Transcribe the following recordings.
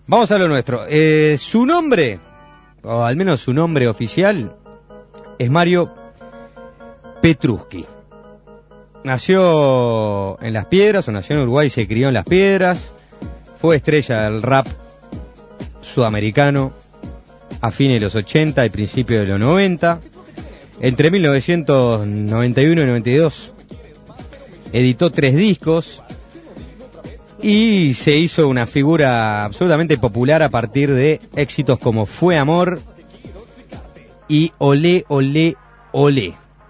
Vamos a lo nuestro. Su nombre, o al menos su nombre oficial, es Mario Petrucci. Nació en Las Piedras, o nació en Uruguay y se crió en Las Piedras. Fue estrella del rap sudamericano a fines de los 80 y principios de los 90. Entre 1991 y 92 editó 3 discos y se hizo una figura absolutamente popular a partir de éxitos como Fue Amor y Olé, Olé, Olé.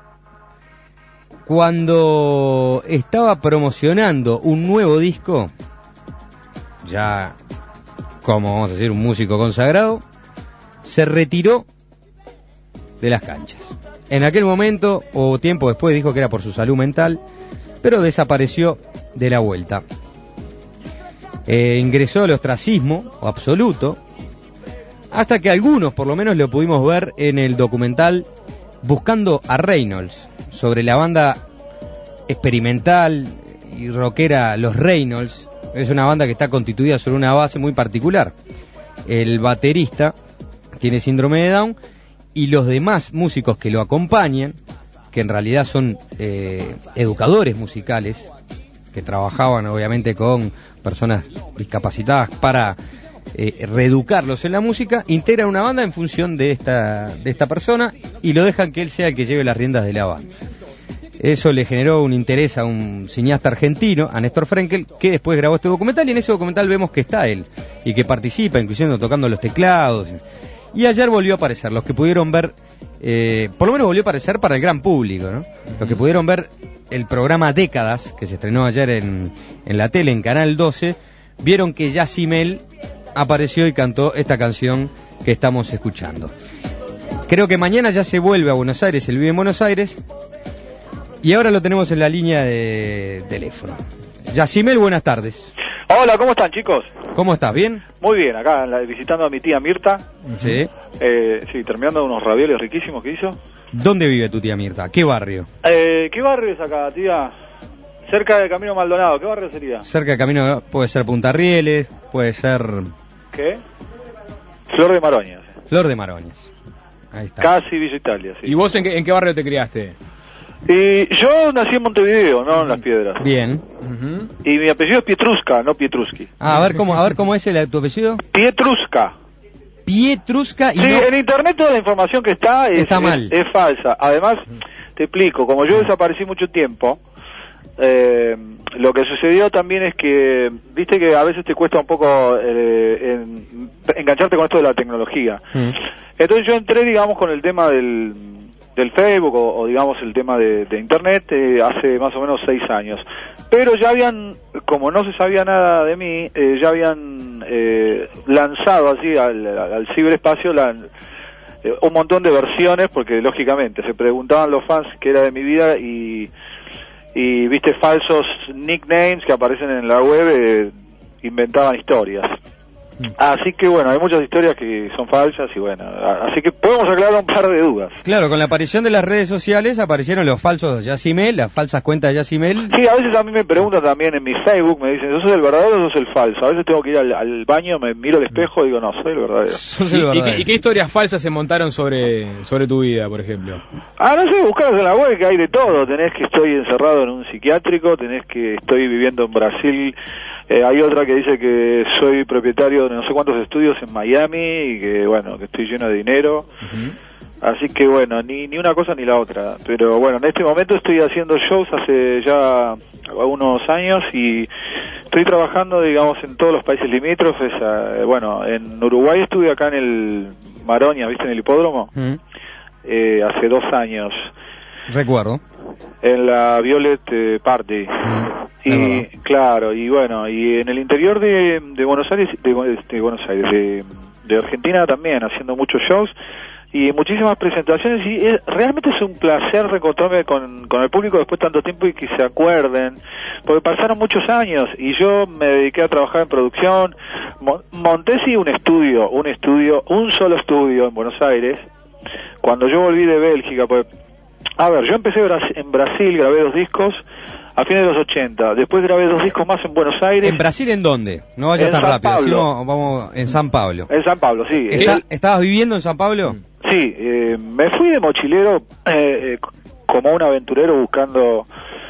Cuando estaba promocionando un nuevo disco, ya como vamos a decir un músico consagrado, se retiró de las canchas. En aquel momento, o tiempo después, dijo que era por su salud mental, pero desapareció de la vuelta. Ingresó al ostracismo absoluto, hasta que algunos por lo menos lo pudimos ver en el documental Buscando a Reynolds, sobre la banda experimental y rockera Los Reynolds. Es una banda que está constituida sobre una base muy particular. El baterista tiene síndrome de Down y los demás músicos que lo acompañan, que en realidad son educadores musicales, que trabajaban obviamente con personas discapacitadas para reeducarlos en la música, integran una banda en función de esta persona y lo dejan que él sea el que lleve las riendas de la banda. Eso le generó un interés a un cineasta argentino, a Néstor Frenkel, que después grabó este documental, y en ese documental vemos que está él y que participa, incluyendo tocando los teclados. Y ayer volvió a aparecer, los que pudieron ver, por lo menos volvió a aparecer para el gran público, ¿no? Los que pudieron ver el programa Décadas, que se estrenó ayer en la tele, en Canal 12, vieron que Yacimel apareció y cantó esta canción que estamos escuchando. Creo que mañana ya se vuelve a Buenos Aires, él vive en Buenos Aires, y ahora lo tenemos en la línea de teléfono. Yacimel, buenas tardes. Hola, ¿cómo están, chicos? ¿Cómo estás? ¿Bien? Muy bien, acá visitando a mi tía Mirta. Sí. Sí, terminando unos ravioles riquísimos que hizo. ¿Dónde vive tu tía Mirta? ¿Qué barrio? ¿Qué barrio es acá, tía? Cerca del Camino Maldonado, ¿qué barrio sería? Cerca del Camino, puede ser Punta Rieles, puede ser... ¿Qué? Flor de Maroñas. Flor de Maroñas. Ahí está. Casi Villa Italia, sí. ¿Y vos en qué barrio te criaste? Y yo nací en Montevideo, no en Las Piedras. Bien. Y mi apellido es Pietrusca, no Pietruski. A ver cómo es tu apellido. Pietrusca. Pietrusca y sí, no... en internet toda la información que está mal. Es falsa. Además, te explico, como yo desaparecí mucho tiempo, lo que sucedió también es que, viste que a veces te cuesta un poco engancharte con esto de la tecnología. Entonces yo entré, digamos, con el tema del Facebook o digamos el tema de internet hace más o menos 6 años. Pero ya habían, como no se sabía nada de mí, ya habían lanzado así al ciberespacio un montón de versiones, porque lógicamente se preguntaban los fans qué era de mi vida y viste falsos nicknames que aparecen en la web, inventaban historias. Así que bueno, hay muchas historias que son falsas y bueno, así que podemos aclarar un par de dudas. Claro, con la aparición de las redes sociales aparecieron los falsos Yacimel, las falsas cuentas de Yacimel. Sí, a veces a mí me preguntan también en mi Facebook, me dicen, ¿sos el verdadero o sos el falso? A veces tengo que ir al baño, me miro al espejo y digo, no, soy el verdadero. Sos el verdadero. ¿Y qué historias falsas se montaron sobre tu vida, por ejemplo? No sé, buscaros en la web que hay de todo. Tenés que estoy encerrado en un psiquiátrico, tenés que estoy viviendo en Brasil. Hay otra que dice que soy propietario de no sé cuántos estudios en Miami y que, bueno, que estoy lleno de dinero. Así que, bueno, ni una cosa ni la otra. Pero, bueno, en este momento estoy haciendo shows hace ya unos años y estoy trabajando, digamos, en todos los países limítrofes. Bueno, en Uruguay estuve acá en el Maroña, ¿viste? En el hipódromo. Hace 2 años. Recuerdo. En la Violet Party. Y claro, y bueno, y en el interior de Buenos Aires, de Argentina también, haciendo muchos shows y muchísimas presentaciones, y realmente es un placer reencontrarme con el público después de tanto tiempo y que se acuerden, porque pasaron muchos años y yo me dediqué a trabajar en producción, monté sí un solo estudio en Buenos Aires. Cuando yo volví de Bélgica, pues, a ver, yo empecé en Brasil, grabé 2 discos. a fines de los 80. Después grabé 2 discos más en Buenos Aires. ¿En Brasil en dónde? No vayas En tan San rápido, Pablo. vamos en San Pablo. En San Pablo, sí. ¿Estabas viviendo en San Pablo? Sí, me fui de mochilero como un aventurero buscando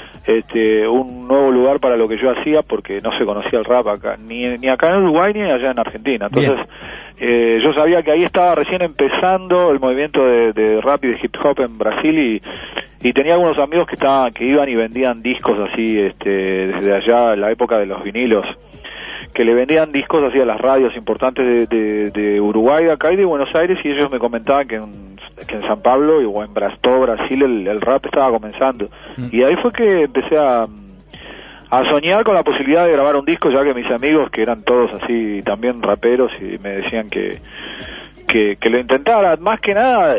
un nuevo lugar para lo que yo hacía, porque no se conocía el rap acá, ni acá en Uruguay ni allá en Argentina. Entonces yo sabía que ahí estaba recién empezando el movimiento de rap y de hip hop en Brasil, y tenía algunos amigos que iban y vendían discos así desde allá, en la época de los vinilos, que le vendían discos así a las radios importantes de Uruguay, acá y de Buenos Aires, y ellos me comentaban que en San Pablo o en todo Brasil el rap estaba comenzando. Y ahí fue que empecé a soñar con la posibilidad de grabar un disco, ya que mis amigos, que eran todos así también raperos, y me decían que lo intentara. Más que nada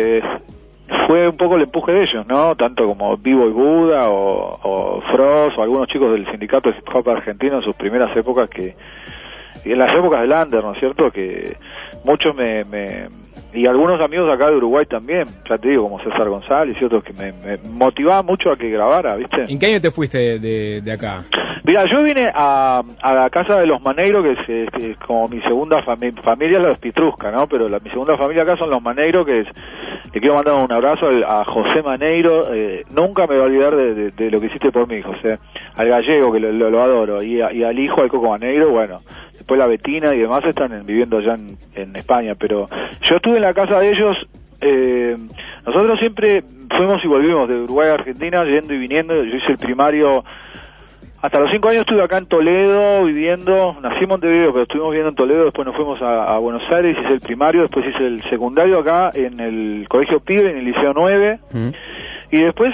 fue un poco el empuje de ellos, ¿no? Tanto como Vivo y Buda o Frost o algunos chicos del sindicato de hip hop argentino en sus primeras épocas, y en las épocas del under, ¿no es cierto? Que muchos y algunos amigos acá de Uruguay también, ya te digo, como César González y otros, que me motivaban mucho a que grabara, ¿viste? ¿En qué año te fuiste de acá? Mira, yo vine a la casa de los Maneiros, que es como mi segunda familia, los Pitrusca, ¿no? Pero mi segunda familia acá son los Maneiros, le quiero mandar un abrazo a José Maneiro. Nunca me voy a olvidar de lo que hiciste por mí, José. Al gallego, que lo adoro, y al hijo, al Coco Maneiro, bueno. Después la Betina y demás están viviendo allá en España, pero yo estuve en la casa de ellos. Nosotros siempre fuimos y volvimos de Uruguay a Argentina, yendo y viniendo. Yo hice el primario, hasta los 5 años estuve acá en Toledo viviendo. Nací en Montevideo, pero estuvimos viviendo en Toledo. Después nos fuimos a Buenos Aires, hice el primario, después hice el secundario acá en el Colegio Pibe, en el Liceo 9. Y después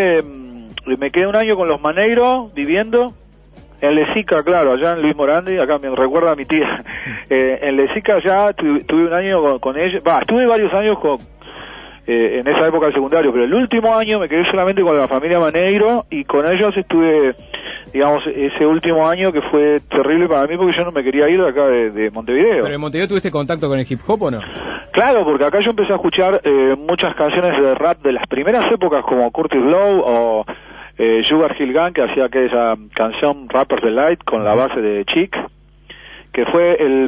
me quedé un año con los Maneiros viviendo en Lesica, claro, allá en Luis Morandi. Acá me recuerda a mi tía. En Lesica ya tuve un año con ellos. Estuve varios años en esa época del secundario, pero el último año me quedé solamente con la familia Maneiro, y con ellos estuve, digamos, ese último año, que fue terrible para mí porque yo no me quería ir de acá de Montevideo. ¿Pero en Montevideo tuviste contacto con el hip hop o no? Claro, porque acá yo empecé a escuchar muchas canciones de rap de las primeras épocas, como Curtis Blow o Sugar Hill Gang, que hacía aquella canción Rapper's Delight con la base de Chic, que fue el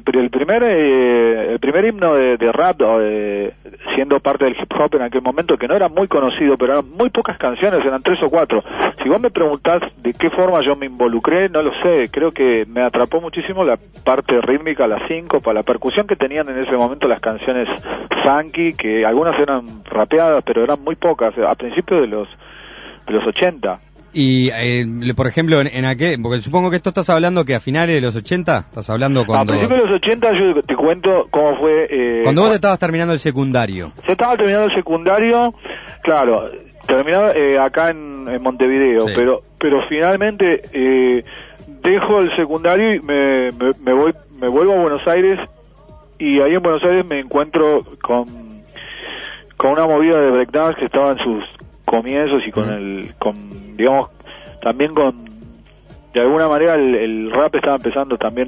primer himno de rap, siendo parte del hip hop en aquel momento, que no era muy conocido, pero eran muy pocas canciones, eran 3 o 4. Si vos me preguntás de qué forma yo me involucré, no lo sé. Creo que me atrapó muchísimo la parte rítmica, la síncopa, la percusión que tenían en ese momento las canciones funky, que algunas eran rapeadas, pero eran muy pocas, a principios de los 80. Y, por ejemplo, en aquel, porque supongo que esto estás hablando que a finales de los 80, estás hablando cuando... A principios de los 80 yo te cuento cómo fue... cuando vos estabas terminando el secundario. Yo estaba terminando el secundario, claro, terminado acá en Montevideo, sí. pero finalmente dejo el secundario y me vuelvo a Buenos Aires, y ahí en Buenos Aires me encuentro con una movida de breakdance que estaba en sus comienzos, y digamos, también de alguna manera el rap estaba empezando también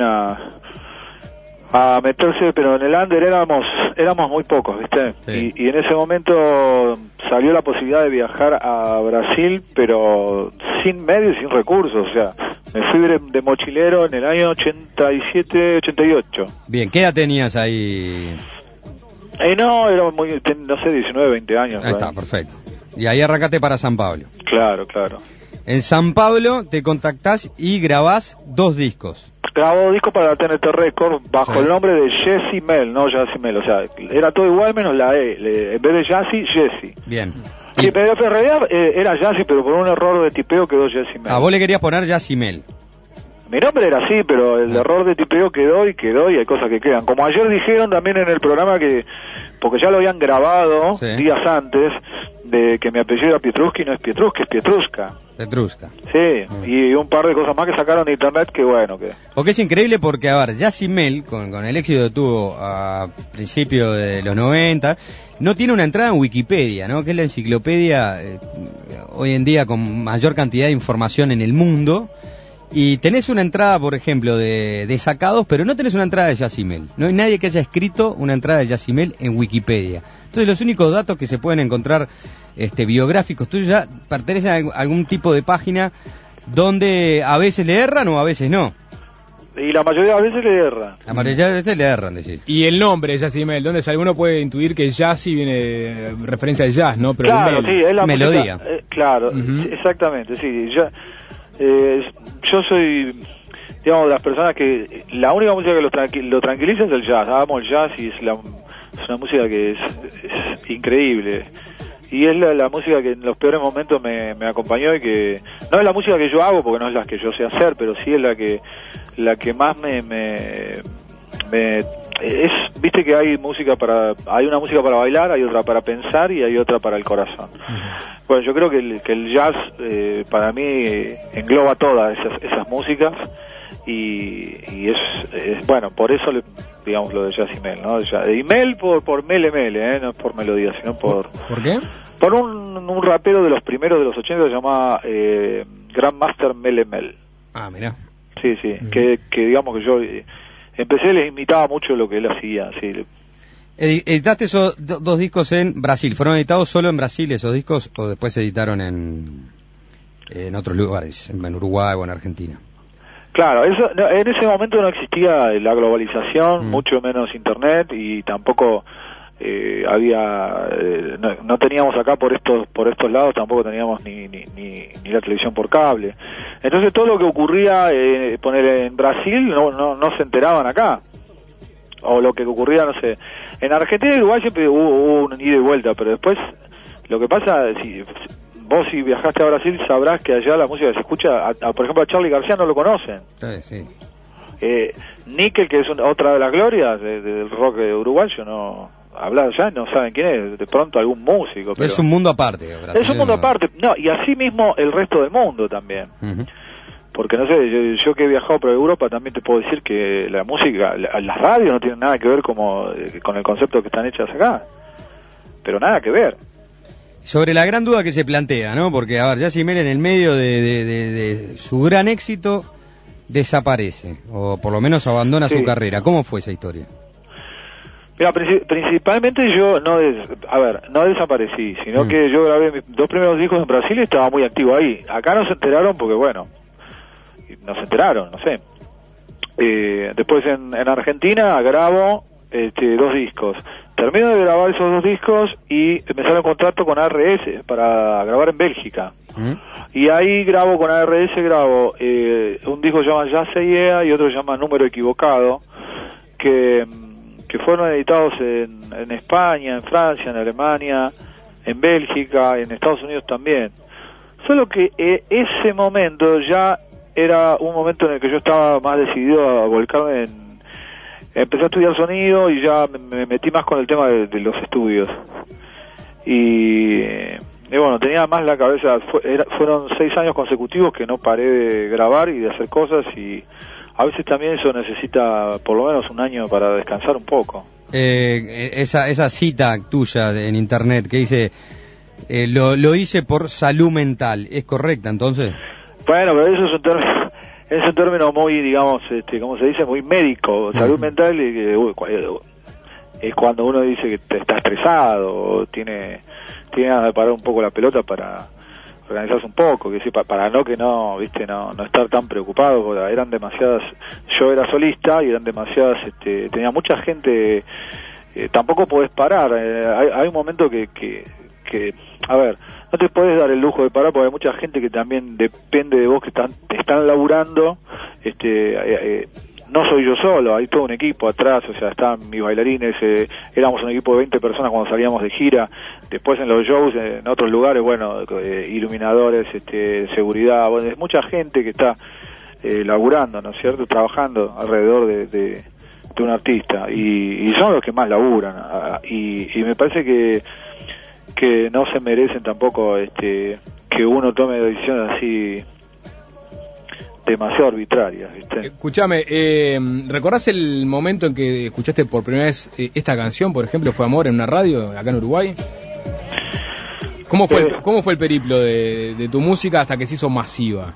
a meterse, pero en el under éramos muy pocos, ¿viste? Sí. Y en ese momento salió la posibilidad de viajar a Brasil, pero sin medios y sin recursos. O sea, me fui de mochilero en el año 87, 88. Bien, ¿qué edad tenías ahí? No, era no sé, 19, 20 años. Ahí está, perfecto. Y ahí arrancaste para San Pablo. Claro. En San Pablo te contactás y grabás 2 discos. Grabó discos para TNT Records bajo el nombre de Jesse Mel, no Jazzy Mel. O sea, era todo igual menos la E. En vez de Jazzy, Jesse. Bien. Sí, pero en realidad era Jazzy, pero por un error de tipeo quedó Jesse Mel. Vos le querías poner Jazzy Mel. Mi nombre era así, pero el error de tipeo quedó, y hay cosas que quedan. Como ayer dijeron también en el programa porque ya lo habían grabado días antes, de que mi apellido era Pietruski, no es Pietruski, es Pietruska. Petrusca. Sí, y un par de cosas más que sacaron de internet, que bueno. Porque es increíble porque, a ver, Jazzy Mel, con el éxito que tuvo a principios de los 90, no tiene una entrada en Wikipedia, ¿no? Que es la enciclopedia hoy en día con mayor cantidad de información en el mundo. Y tenés una entrada, por ejemplo, de sacados, pero no tenés una entrada de Jazzy Mel. No hay nadie que haya escrito una entrada de Jazzy Mel en Wikipedia. Entonces los únicos datos que se pueden encontrar biográficos tuyos ya pertenecen a algún tipo de página donde a veces le erran o a veces no. Y la mayoría de las veces le erran. La mayoría de veces le erran, decir. Y el nombre, Yacimel, ¿dónde alguno puede intuir que Yassi viene de referencia al jazz, ¿no? Pero claro, sí, es la melodía. música, claro, exactamente, sí. Yo soy, digamos, de las personas que la única música que lo tranquiliza es el jazz. Amo el jazz y es una música que es increíble. Y es la música que en los peores momentos me acompañó y que no es la música que yo hago porque no es la que yo sé hacer, pero sí es la que más viste que hay una música para bailar, hay otra para pensar y hay otra para el corazón. Bueno, yo creo que el jazz para mí engloba todas esas músicas y es bueno, por eso digamos lo de Yacimel, ¿no? Y Mel por Mele Mele, no es por melodía, sino ¿Por qué? Por un rapero de los primeros de los 80 que se llama Grandmaster Mele Mel. Ah, mirá. Sí, que digamos que yo empecé, les imitaba mucho lo que él hacía, sí. ¿Editaste esos dos discos en Brasil? ¿Fueron editados solo en Brasil esos discos o después se editaron en otros lugares, en Uruguay o en Argentina? Claro, en ese momento no existía la globalización, mucho menos internet y tampoco no teníamos acá por estos lados, tampoco teníamos ni la televisión por cable. Entonces todo lo que ocurría poner en Brasil no se enteraban acá, o lo que ocurría, no sé, en Argentina y Uruguay siempre hubo un ida y vuelta, pero después lo que pasa, si viajaste a Brasil sabrás que allá la música que se escucha, por ejemplo a Charly García no lo conocen. Sí. Níquel, que es otra de las glorias del rock uruguayo, no hablar ya, no saben quién es, de pronto algún músico. Pero es un mundo aparte. Es un mundo aparte, y así mismo el resto del mundo también. Porque no sé, yo que he viajado por Europa también te puedo decir que la música, las radios no tienen nada que ver con el concepto que están hechas acá, pero nada que ver. Sobre la gran duda que se plantea, ¿no? Porque, a ver, Yacimel en el medio de su gran éxito desaparece, o por lo menos abandona su carrera. ¿Cómo fue esa historia? Mira, principalmente yo no desaparecí, sino que yo grabé mis 2 primeros discos en Brasil y estaba muy activo ahí. Acá no se enteraron porque, bueno, no sé. Después en Argentina grabo 2 discos. Termino de grabar esos 2 discos y me sale un contrato con ARS para grabar en Bélgica. Y ahí grabo con ARS, un disco que se llama Ya Se Yeah y otro se llama Número Equivocado, que fueron editados en España, en Francia, en Alemania, en Bélgica, en Estados Unidos también. Solo que ese momento ya era un momento en el que yo estaba más decidido a volcarme empecé a estudiar sonido y ya me metí más con el tema de los estudios. Y bueno, tenía más la cabeza, fueron 6 años consecutivos que no paré de grabar y de hacer cosas, y a veces también eso necesita por lo menos un año para descansar un poco. Esa cita tuya en internet que dice lo hice por salud mental, ¿es correcta entonces? Bueno, pero eso es un término muy, digamos, ¿cómo se dice? Muy médico. Salud mental es cuando uno dice que está estresado o tiene ganas de parar un poco la pelota para organizarse un poco, que sí, para no estar tan preocupado, porque eran demasiadas. Yo era solista y eran demasiadas, tenía mucha gente, tampoco podés parar. Hay un momento que a ver, no te podés dar el lujo de parar porque hay mucha gente que también depende de vos, que están laburando. No soy yo solo, hay todo un equipo atrás, o sea, están mis bailarines, éramos un equipo de 20 personas cuando salíamos de gira. Después en los shows, en otros lugares, bueno, iluminadores, seguridad, bueno, es mucha gente que está laburando, ¿no es cierto?, trabajando alrededor de un artista, y son los que más laburan, y me parece que no se merecen tampoco que uno tome decisiones así demasiado arbitrarias, ¿viste? Escuchame, ¿recordás el momento en que escuchaste por primera vez esta canción, por ejemplo, Fue Amor, en una radio acá en Uruguay? ¿Cómo fue el periplo de tu música hasta que se hizo masiva?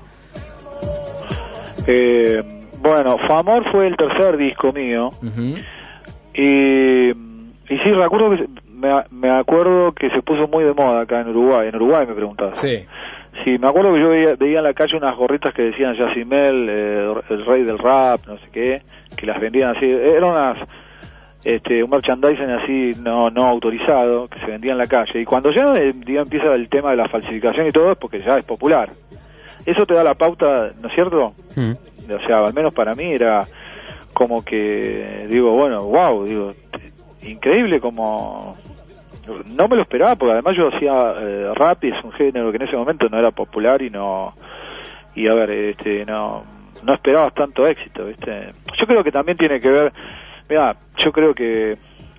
Bueno, Fue Amor fue el tercer disco mío, y sí, recuerdo que me acuerdo que se puso muy de moda acá en Uruguay me preguntabas. Sí. Sí, me acuerdo que yo veía en la calle unas gorritas que decían Yacimel, el rey del rap, no sé qué, que las vendían así, eran unas, un merchandising así no autorizado, que se vendía en la calle, y cuando ya empieza el tema de la falsificación y todo, es porque ya es popular. Eso te da la pauta, ¿no es cierto? O sea, al menos para mí era como que, digo, bueno, wow, digo, increíble como... No me lo esperaba, porque además yo hacía rap y es un género que en ese momento no era popular no esperabas tanto éxito, ¿viste? Yo creo que también tiene que ver, mira, yo creo que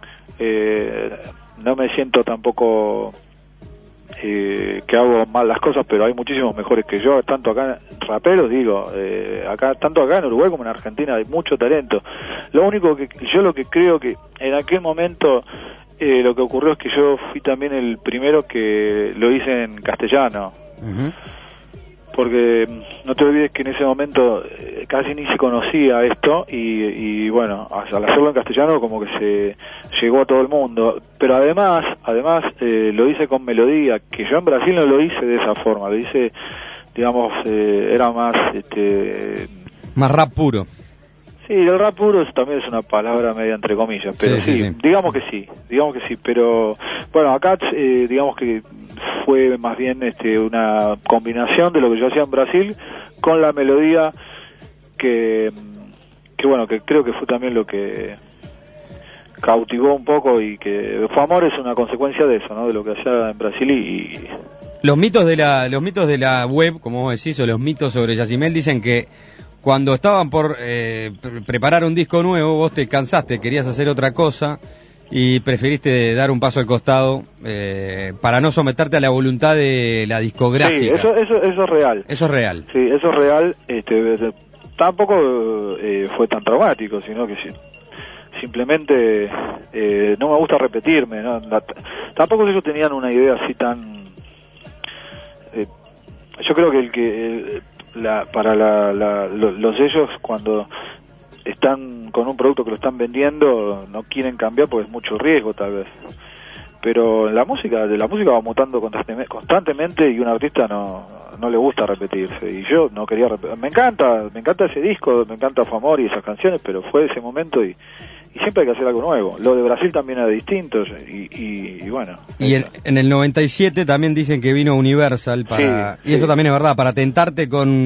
no me siento tampoco que hago mal las cosas, pero hay muchísimos mejores que yo, tanto acá raperos, digo, tanto acá en Uruguay como en Argentina hay mucho talento. Lo único que lo que creo que en aquel momento lo que ocurrió es que yo fui también el primero que lo hice en castellano. Porque no te olvides que en ese momento casi ni se conocía esto y bueno, al hacerlo en castellano como que se llegó a todo el mundo. Pero además lo hice con melodía, que yo en Brasil no lo hice de esa forma, lo hice, digamos, era más... más rap puro. Sí, el rap puro también es una palabra media entre comillas, pero sí. digamos que sí, pero bueno, acá digamos que fue más bien una combinación de lo que yo hacía en Brasil con la melodía que bueno, que creo que fue también lo que cautivó un poco y que Fue Amor es una consecuencia de eso, ¿no? De lo que hacía en Brasil y... Los mitos de la web, como vos decís, o los mitos sobre Yacimel dicen que cuando estaban por preparar un disco nuevo, vos te cansaste, querías hacer otra cosa y preferiste dar un paso al costado para no someterte a la voluntad de la discográfica. Sí, eso es real. Eso es real. Sí, eso es real. Tampoco fue tan traumático, sino que simplemente no me gusta repetirme, ¿no? Tampoco ellos tenían una idea así tan... yo creo que los sellos cuando están con un producto que lo están vendiendo no quieren cambiar porque es mucho riesgo tal vez, pero la música va mutando constantemente y un artista no le gusta repetirse y yo no quería me encanta ese disco, me encanta Fue Amor y esas canciones, pero fue ese momento y siempre hay que hacer algo nuevo. Lo de Brasil también era distinto y bueno. Y en el 97 también dicen que vino Universal y eso también es verdad, para tentarte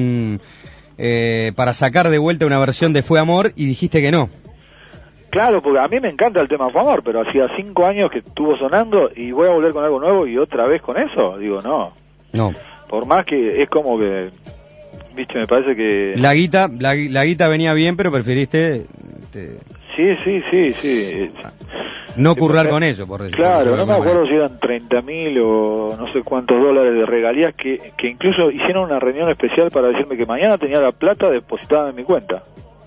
para sacar de vuelta una versión de Fue Amor y dijiste que no. Claro, porque a mí me encanta el tema Fue Amor, pero hacía 5 años que estuvo sonando y voy a volver con algo nuevo y otra vez con eso, digo no. Por más que es como que, viste, me parece que... La guita venía bien, pero preferiste... Sí. No currar con eso, por decirlo. Claro, no me acuerdo si eran 30.000 o no sé cuántos dólares de regalías que incluso hicieron una reunión especial para decirme que mañana tenía la plata depositada en mi cuenta.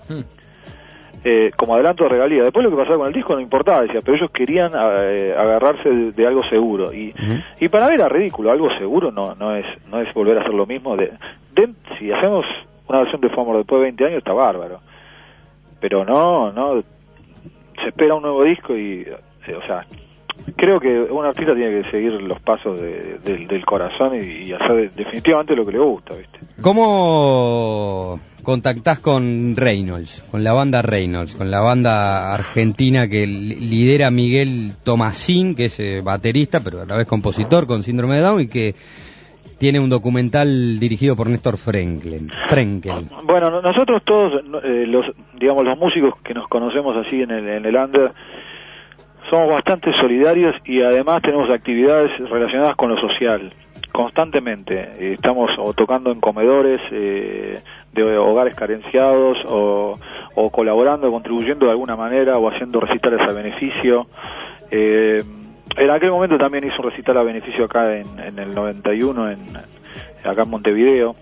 Como adelanto de regalías. Después lo que pasaba con el disco no importaba, decía, pero ellos querían agarrarse de algo seguro. Y para mí era ridículo, algo seguro no es volver a hacer lo mismo. Si hacemos una versión de Fue Amor después de 20 años está bárbaro. Pero no se espera un nuevo disco y, o sea, creo que un artista tiene que seguir los pasos del corazón y hacer definitivamente lo que le gusta, ¿viste? ¿Cómo contactás con Reynolds, con la banda Reynolds, con la banda argentina que lidera Miguel Tomasín, que es baterista, pero a la vez compositor con síndrome de Down y que tiene un documental dirigido por Néstor Frenkel? Bueno, nosotros todos, los músicos que nos conocemos así en el under, somos bastante solidarios y además tenemos actividades relacionadas con lo social, constantemente. Estamos o tocando en comedores de hogares carenciados o colaborando, contribuyendo de alguna manera o haciendo recitales a beneficio. En aquel momento también hizo un recital a beneficio acá en el 91, acá en Montevideo.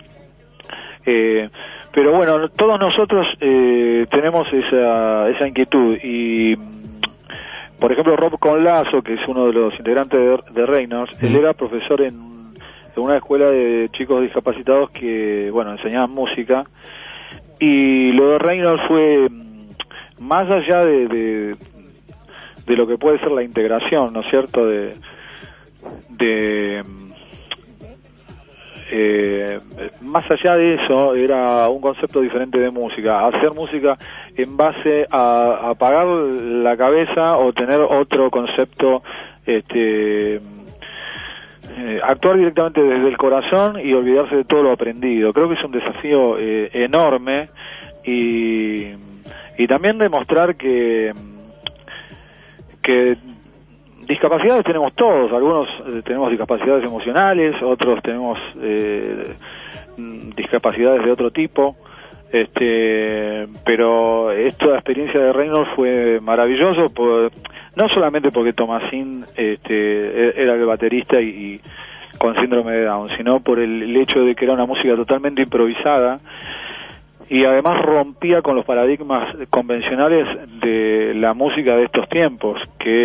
Pero bueno, todos nosotros tenemos esa inquietud y, por ejemplo, Rob Conlazo, que es uno de los integrantes de Reynolds, él era profesor en una escuela de chicos discapacitados que, bueno, enseñaban música, y lo de Reynolds fue más allá de lo que puede ser la integración, ¿no es cierto?, más allá de eso, era un concepto diferente de música, hacer música en base a apagar la cabeza o tener otro concepto, actuar directamente desde el corazón y olvidarse de todo lo aprendido. Creo que es un desafío enorme y también demostrar que discapacidades tenemos todos, algunos tenemos discapacidades emocionales, otros tenemos discapacidades de otro tipo, pero esta experiencia de Reynolds fue maravilloso, no solamente porque Thomassin era el baterista y con síndrome de Down, sino por el hecho de que era una música totalmente improvisada y además rompía con los paradigmas convencionales de la música de estos tiempos,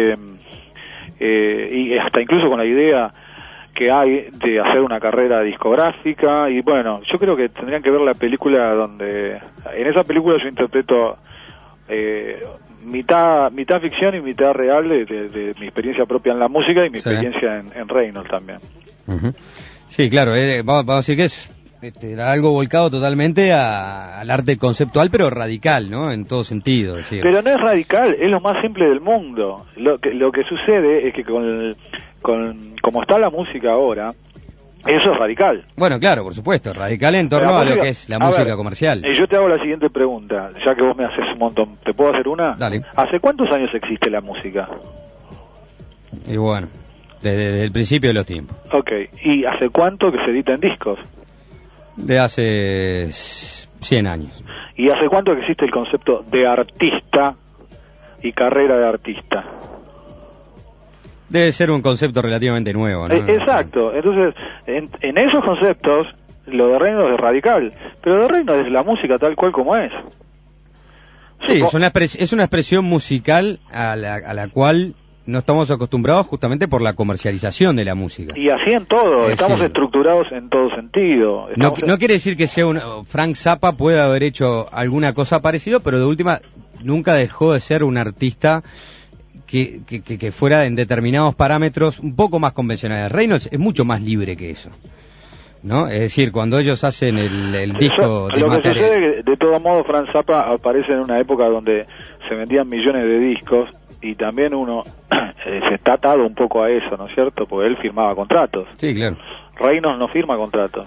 y hasta incluso con la idea que hay de hacer una carrera discográfica. Y bueno, yo creo que tendrían que ver la película donde, en esa película yo interpreto mitad ficción y mitad real de mi experiencia propia en la música y mi experiencia en Reynolds también. Uh-huh. Sí, claro, vamos a decir que es algo volcado totalmente al arte conceptual, pero radical, ¿no? En todo sentido. Decir. Pero no es radical, es lo más simple del mundo. Lo que sucede es que como está la música ahora, eso es radical. Bueno, claro, por supuesto, radical en torno a lo que es la música comercial. Yo te hago la siguiente pregunta, ya que vos me haces un montón. ¿Te puedo hacer una? Dale. ¿Hace cuántos años existe la música? Y bueno, desde el principio de los tiempos. Ok, ¿y hace cuánto que se editan discos? De hace 100 años. ¿Y hace cuánto que existe el concepto de artista y carrera de artista? Debe ser un concepto relativamente nuevo, ¿no? Exacto. Entonces, en esos conceptos, lo de Reynolds es radical, pero lo de Reynolds es la música tal cual como es. Sí, es una expresión musical a la cual no estamos acostumbrados justamente por la comercialización de la música. Y así en todo, estamos estructurados en todo sentido. No quiere decir que sea Frank Zappa puede haber hecho alguna cosa parecida, pero de última nunca dejó de ser un artista que fuera en determinados parámetros un poco más convencionales. Reynolds es mucho más libre que eso, ¿no? Es decir, cuando ellos hacen el disco de lo que material... sucede es que, de todo modo, Frank Zappa aparece en una época donde se vendían millones de discos y también uno se está atado un poco a eso, ¿no es cierto? Porque él firmaba contratos. Sí, claro. Reynolds no firma contratos.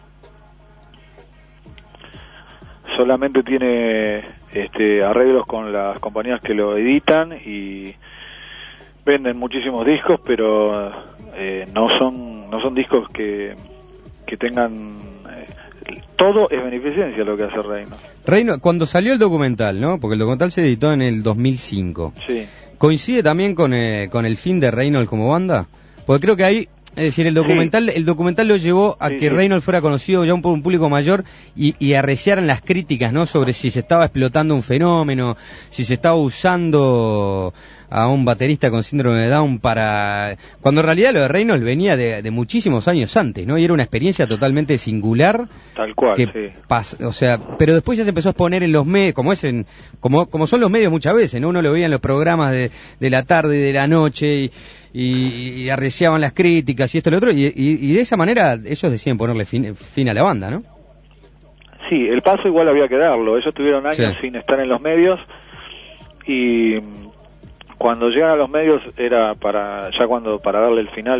Solamente tiene arreglos con las compañías que lo editan y venden muchísimos discos, pero no son discos que tengan... todo es beneficencia lo que hace Reynolds. Cuando salió el documental, ¿no? Porque el documental se editó en el 2005. Sí. ¿Coincide también con el fin de Reynolds como banda? Porque creo que ahí, es decir, el documental lo llevó a que Reynolds fuera conocido ya por un público mayor y arreciaran las críticas, ¿no? Sobre si se estaba explotando un fenómeno, si se estaba usando a un baterista con síndrome de Down cuando en realidad lo de Reynolds venía de muchísimos años antes, ¿no? Y era una experiencia totalmente singular. Tal cual, sí. O sea, pero después ya se empezó a exponer en los medios, como son los medios muchas veces, ¿no? Uno lo veía en los programas de la tarde y de la noche y arreciaban las críticas y esto y lo otro, y de esa manera ellos decían ponerle fin a la banda, ¿no? Sí, el paso igual había que darlo. Ellos tuvieron años sin estar en los medios y cuando llegan a los medios era para darle el final,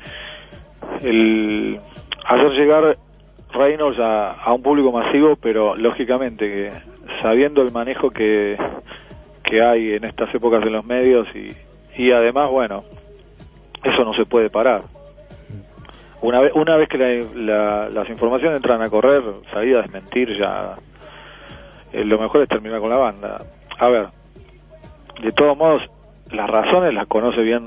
el hacer llegar Reynolds a un público masivo, pero lógicamente que sabiendo el manejo que hay en estas épocas en los medios y además, bueno, eso no se puede parar. Una vez que las informaciones entran a correr, salir a desmentir ya, lo mejor es terminar con la banda. A ver, de todos modos, las razones las conoce bien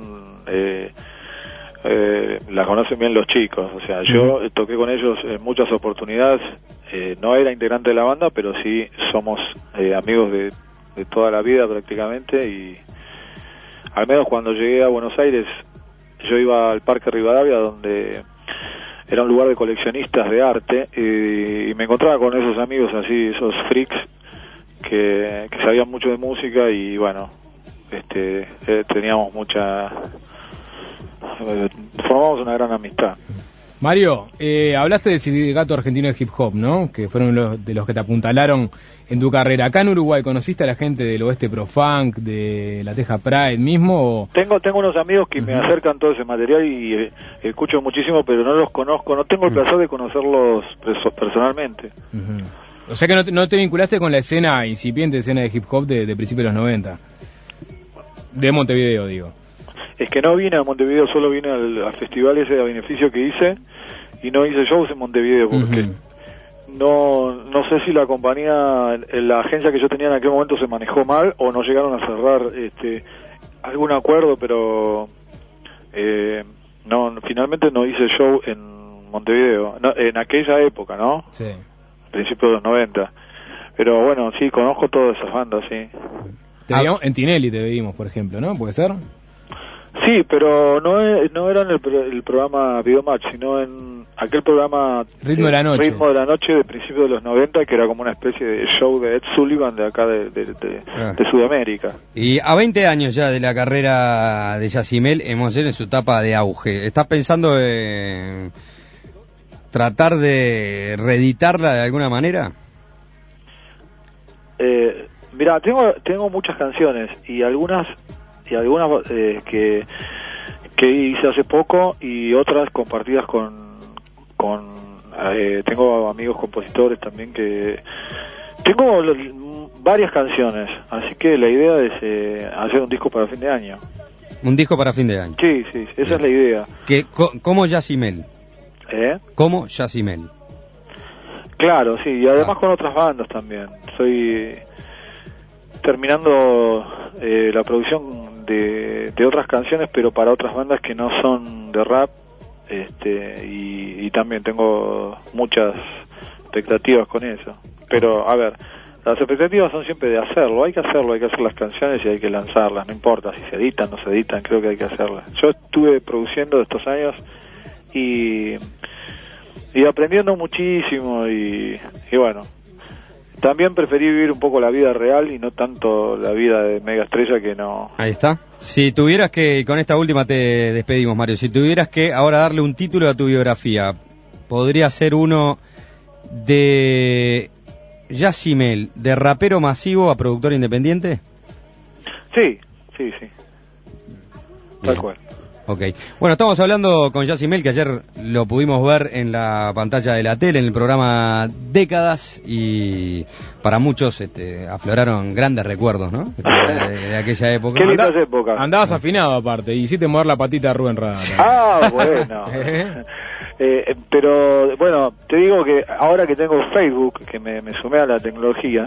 las conocen bien los chicos. O sea, yo toqué con ellos en muchas oportunidades, no era integrante de la banda, pero sí somos amigos de toda la vida prácticamente, y al menos cuando llegué a Buenos Aires yo iba al Parque Rivadavia, donde era un lugar de coleccionistas de arte, y me encontraba con esos amigos así, esos freaks que sabían mucho de música, y bueno, teníamos formamos una gran amistad. Mario, hablaste del sindicato argentino de hip hop, ¿no? Que fueron de los que te apuntalaron en tu carrera. Acá en Uruguay, ¿conociste a la gente del Oeste Pro Funk, de la Teja Pride mismo? Tengo unos amigos que me acercan todo ese material y escucho muchísimo, pero no los conozco, no tengo el placer de conocerlos personalmente. O sea que no te vinculaste con la escena, incipiente escena de hip hop de principios de los 90. De Montevideo, digo. Es que no vine a Montevideo, solo vine al festival ese de beneficio que hice y no hice shows en Montevideo porque no sé si la compañía, la agencia que yo tenía en aquel momento se manejó mal o no llegaron a cerrar algún acuerdo, pero finalmente no hice show en Montevideo, en aquella época, ¿no? Sí. Principios de los 90. Pero bueno, sí, conozco todas esas bandas, sí. En Tinelli te veíamos, por ejemplo, ¿no? ¿Puede ser? Sí, pero no era en el programa Videomatch, sino en aquel programa Ritmo de la Noche. Ritmo de la Noche de principios de los 90, que era como una especie de show de Ed Sullivan de acá de Sudamérica. Y a 20 años ya de la carrera de Yacimel, hemos en su etapa de auge. ¿Estás pensando en tratar de reeditarla de alguna manera? Mira, tengo muchas canciones y algunas que hice hace poco y otras compartidas tengo amigos compositores también que tengo varias canciones, así que la idea es hacer un disco para fin de año. Un disco para fin de año. Sí, esa es la idea. ¿Cómo Yacimel? ¿Cómo Yacimel? Claro, sí, y además con otras bandas también. Estoy terminando la producción de otras canciones, pero para otras bandas que no son de rap, y también tengo muchas expectativas con eso. Pero, a ver, las expectativas son siempre de hacerlo, hay que hacer las canciones y hay que lanzarlas, no importa si se editan o no se editan, creo que hay que hacerlas. Yo estuve produciendo estos años y aprendiendo muchísimo y bueno, también preferí vivir un poco la vida real y no tanto la vida de mega estrella que no... Ahí está. Si tuvieras que, con esta última te despedimos, Mario, si tuvieras que ahora darle un título a tu biografía, ¿podría ser uno de Yacimel, de rapero masivo a productor independiente? Sí. Tal cual. Ok. Bueno, estamos hablando con Yacimel, que ayer lo pudimos ver en la pantalla de la tele, en el programa Décadas, y para muchos afloraron grandes recuerdos, ¿no? De aquella época. Qué lindas épocas. Andabas afinado aparte, y hiciste mover la patita a Rubén Rada. Bueno. Pero, bueno, te digo que ahora que tengo Facebook, que me sumé a la tecnología,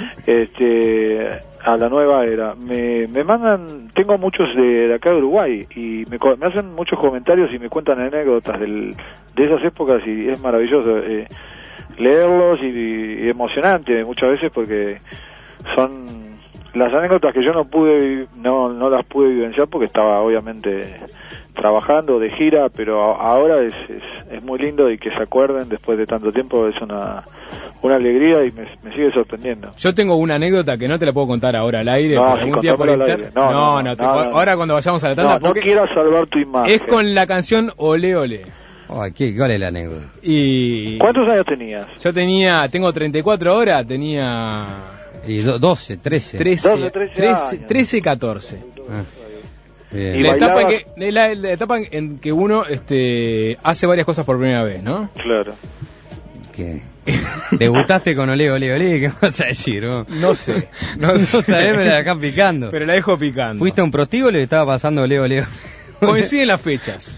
a la nueva era, me mandan, tengo muchos de acá de Uruguay y me hacen muchos comentarios y me cuentan anécdotas de esas épocas y es maravilloso leerlos y emocionante muchas veces porque son las anécdotas que yo no las pude vivenciar porque estaba obviamente trabajando de gira, pero ahora es muy lindo y que se acuerden después de tanto tiempo es una alegría y me sigue sorprendiendo. Yo tengo una anécdota que no te la puedo contar ahora al aire. No, algún día por aire. No, ahora cuando vayamos a la tanda. No quieras salvar tu imagen. Es con la canción Olé Olé. ¿Cuál es la anécdota? ¿Cuántos años tenías? Yo tengo 34 ahora, tenía... 12, 13. 13, 14. La etapa en que uno hace varias cosas por primera vez, ¿no? Claro. ¿Qué? ¿Debutaste con Olé, Olé, Olé? ¿Qué vas a decir? No sé. No sabés, me la dejás picando. Pero la dejo picando. ¿Fuiste a un prostíbulo y estaba pasando Olé, Olé? Coinciden las fechas.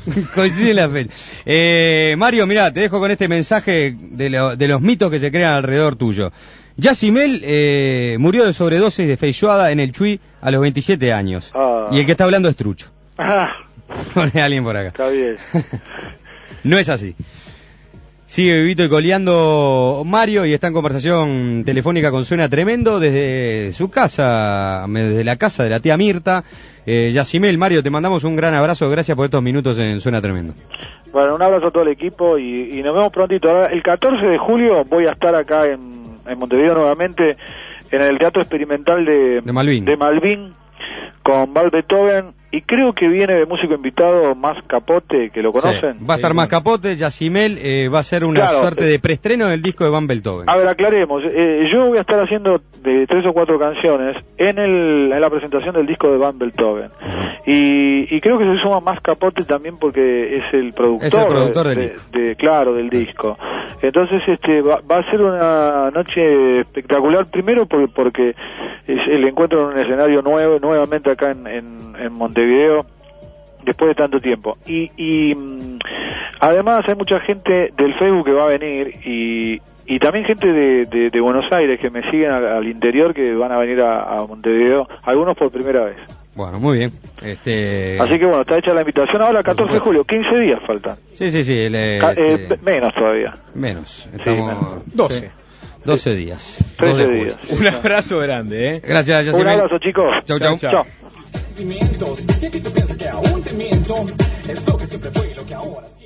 Mario, mirá, te dejo con este mensaje de los mitos que se crean alrededor tuyo. Yacimel murió de sobredosis de feijoada en el Chuy a los 27 años. Y el que está hablando es Trucho. Pone alguien por acá. Está bien. No es así. Sigue vivito y coleando Mario y está en conversación telefónica con Suena Tremendo desde su casa, desde la casa de la tía Mirta. Yacimel, Mario, te mandamos un gran abrazo, gracias por estos minutos en Suena Tremendo. Bueno, un abrazo a todo el equipo y nos vemos prontito. Ahora, el 14 de julio voy a estar acá en Montevideo nuevamente en el Teatro Experimental de Malvin con Val Beethoven, y creo que viene de músico invitado Más Capote, que lo conocen. Sí. Va a estar Más Capote, Yacimel, va a ser una suerte de preestreno del disco de Van Beethoven. A ver, aclaremos, yo voy a estar haciendo de 3 o 4 canciones en la presentación del disco de Van Beethoven, y creo que se suma Más Capote también porque es el productor, del disco. Entonces va a ser una noche espectacular, primero porque es el encuentro en un escenario nuevamente acá en Montevideo, después de tanto tiempo. Y además hay mucha gente del Facebook que va a venir, y también gente de Buenos Aires que me siguen al interior, que van a venir a Montevideo, algunos por primera vez. Bueno, muy bien. Así que bueno, está hecha la invitación ahora, 14 de julio, 15 días faltan. Sí. Menos todavía. Menos, estamos... 12. 12 días. 13 días. Un abrazo grande, Gracias, Yacimel. Un abrazo, chicos. Chau. Y aquí tú piensas que aún te miento, es lo que siempre fue y lo que ahora sí.